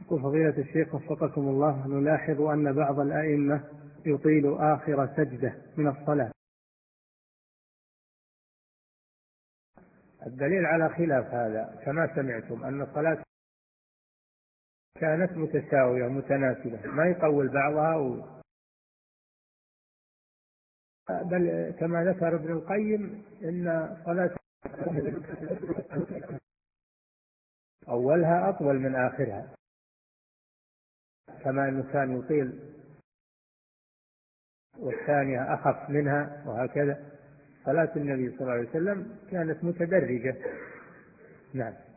يقول فضيلة الشيخ وفقكم الله، نلاحظ أن بعض الأئمة يطيل آخر سجدة من الصلاة. الدليل على خلاف هذا كما سمعتم أن الصلاة كانت متساوية متناسبة، ما يطول بعضها بل كما ذكر ابن القيم إن صلاة أولها أطول من آخرها، كما أنه كان يطيل والثانية أخف منها، وهكذا صلاة النبي صلى الله عليه وسلم كانت متدرجة. نعم.